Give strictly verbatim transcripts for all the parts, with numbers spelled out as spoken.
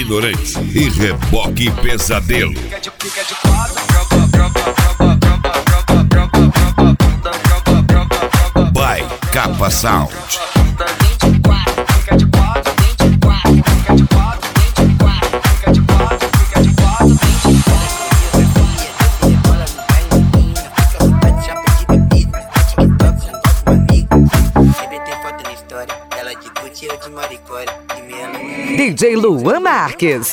Ignorante e Reboque Pesadelo. By Capa Sound. D J Luan Marques.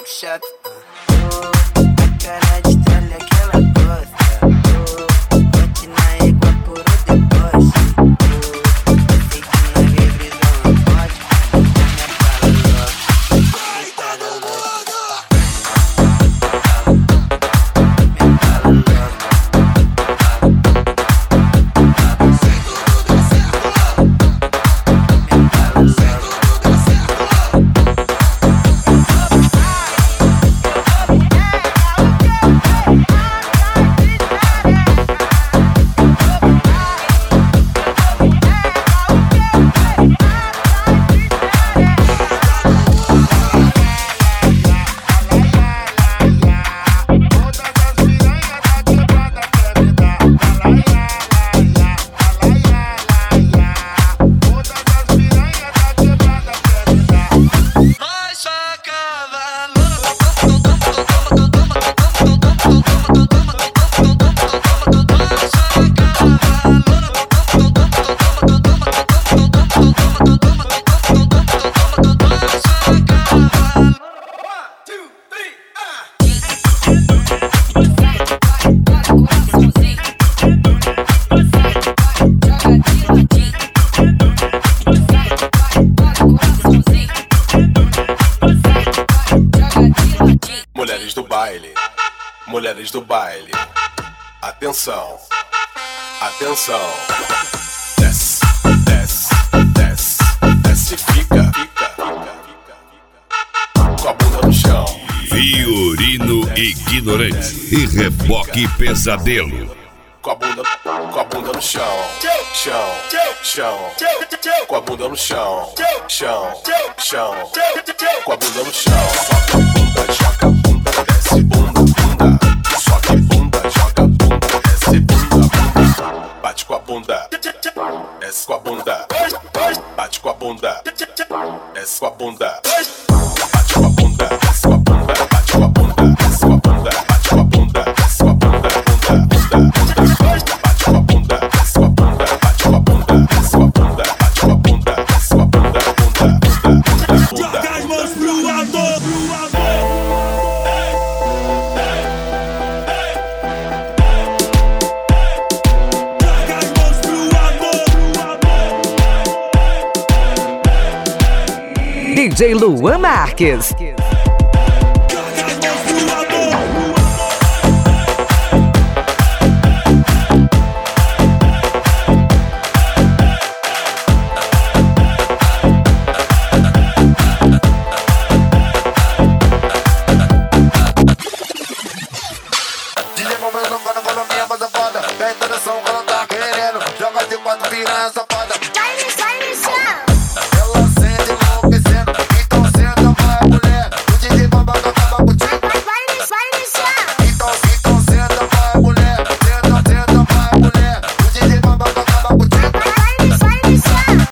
Mulheres do baile, mulheres do baile, atenção, atenção, desce, desce, desce, desce, fica, fica, com a bunda no chão. Fiorino Ignorante e Reboque Pesadelo. Com a bunda, com a bunda no chão, chão, chão, com a bunda no chão, chão, chão, com a bunda no chão. Soca a bunda, joga a bunda, desce bunda, bunda. Soca a bunda, joga a bunda, desce bunda, bunda. Bate com a bunda, desce com a bunda. Bate com a bunda, desce com a bunda. Bate com a bunda, desce com a bunda. Bate com a bunda, desce com a bunda. Bate com a bunda, desce com a bunda, bunda, bunda, bunda. Bate com a bunda, desce com a bunda. Bate com a bunda, desce com a bunda. Bate com a bunda, desce com a bunda, bunda, bunda, bunda. Joga as mãos pro lado, pro lado. D J Luan Marques. D J Momento, quando a minha coisa foda, tem toda som que ela tá querendo. Joga de quatro piranhas.